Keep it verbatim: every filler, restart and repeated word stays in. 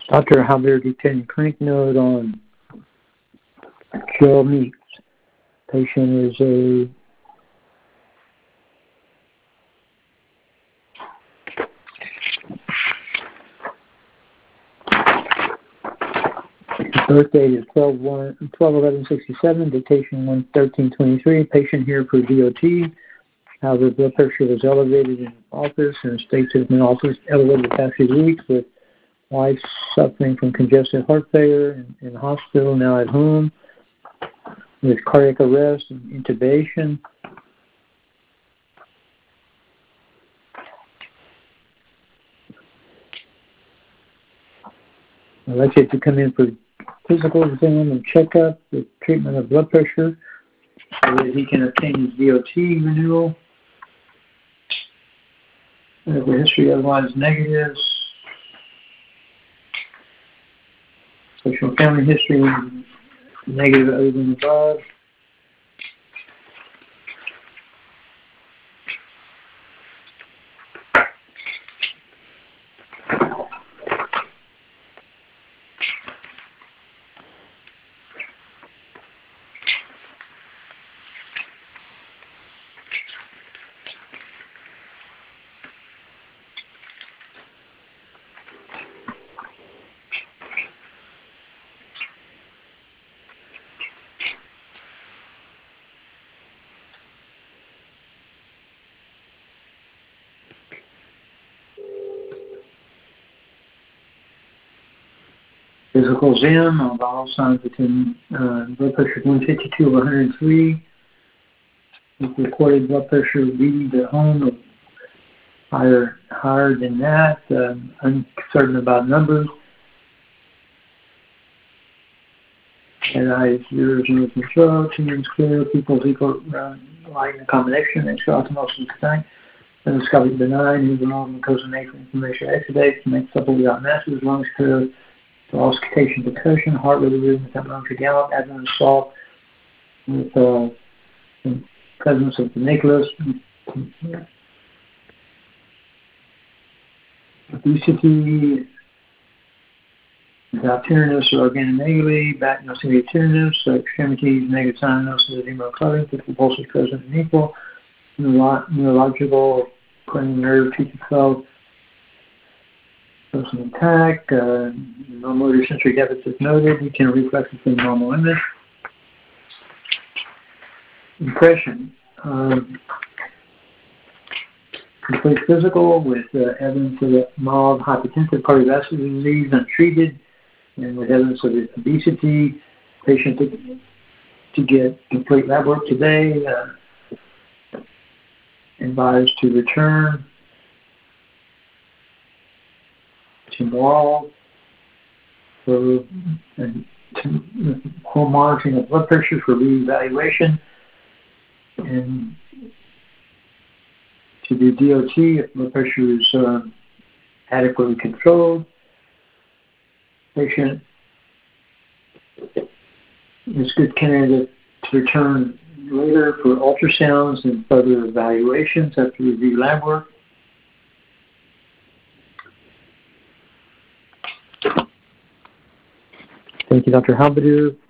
Doctor Javier Detained clinic note on Joe Meeks. Patient is a birth date is twelve eleven sixty-seven, dictation one thirteen twenty-three. Patient here for D O T. However, blood pressure was elevated in office and states has been also elevated the past few weeks, with wife suffering from congestive heart failure in, in the hospital, now at home, with cardiac arrest and intubation. I'd like you to come in for physical exam and checkup with treatment of blood pressure so that he can obtain his D O T renewal. Medical history otherwise negatives. Social family history negative other than above. Physical exam on vital signs between uh, blood pressure one fifty-two over one hundred three. With recorded blood pressure readings at home of higher, higher than that. Um, uncertain about numbers. And eyes, ears, nose, and throat. Chin clear. Pupils equal, uh, light in combination. Extra-osmosis tank. Endoscopic benign. Overall mucosa nasal inflammation exudates. Makes supple without masses. Lungs clear. Auscultation, percussion, heart rate rhythm, temperature gallop, abdomen soft, with uh, the presence of the nucleus, obesity, without tenderness or organomegaly, back no single tenderness, extremities, negative cyanosis, edema clothing, fifty pulses present and equal, neuro- neurological, cranial nerve, teeth cells, person intact, uh, no motor sensory deficits noted, you can reflexes in normal limits. Impression. Um, complete physical with uh, evidence of mild hypertensive cardiovascular disease untreated, and with evidence of obesity. Patient to, to get complete lab work today. Uh, advised to return tomorrow for home monitoring of blood pressure for reevaluation, and to do D O T if blood pressure is uh, adequately controlled. Patient is good candidate to return later for ultrasounds and further evaluations after review lab work. Thank you, Doctor Halberdier.